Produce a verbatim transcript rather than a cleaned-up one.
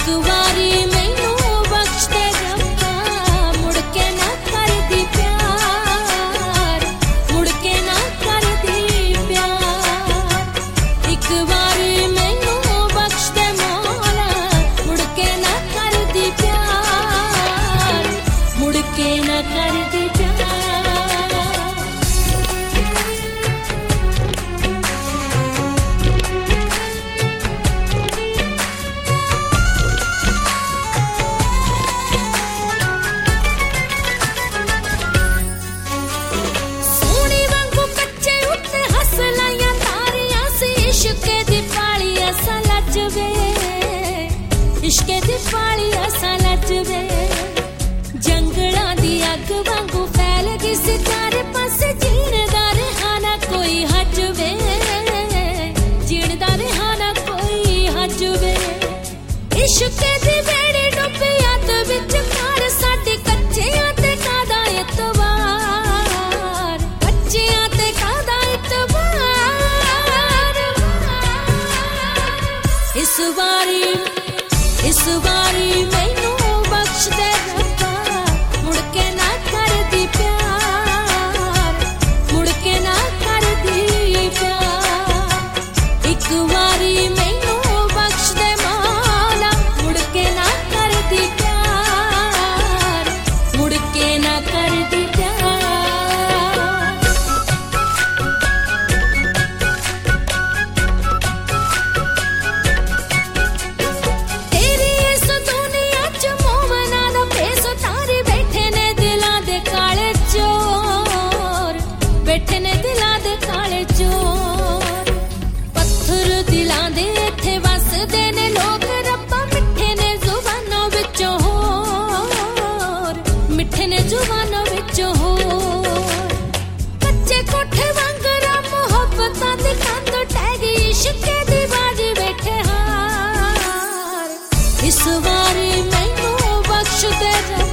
एक वारी मैनू बख्श दे रब्बा, मुड़ के ना कर दी प्यार, मुड़ के ना कर दी प्यार। एक वारी मैनू बख्श दे मौला, मुड़ के ना कर दी प्यार, मुड़ के ना कर दी प्यार। इश्के दी पाली असा लजवे, जंगलां दी अग वांगू फैल गई सितारे पासे, जीणदा रहाना कोई हजवे, जीणदा रहाना कोई हजवे। इश्के दी बेड़ी डुबिया ते विच कार साडे कच्चियां ते कादा इतवार, कच्चियां ते कादा इतवार। इस वारी इस वारी मैनू बख्श दे रब्बा, मुड़ के ना कर दी प्यार, मुड़ के ना कर दी प्यार। एक वारी मैनू बख्श दे मौला, मुड़ के ना कर दी प्यार, मुड़ के ना कर दी प्यार। बैठे ने दिलां दे काले चोर, पत्थर दिलां दे इत्थे वसदे ने लोग रब्बा, मिठे ने जुबानों विचों होर, मिठे ने जुबानों विचों होर। कच्चे कोठे वांगरा मुहब्बतां दी कंध टह गई, इश्के दी बाजी बैठे हार। इस वारी मैनू बख्श दे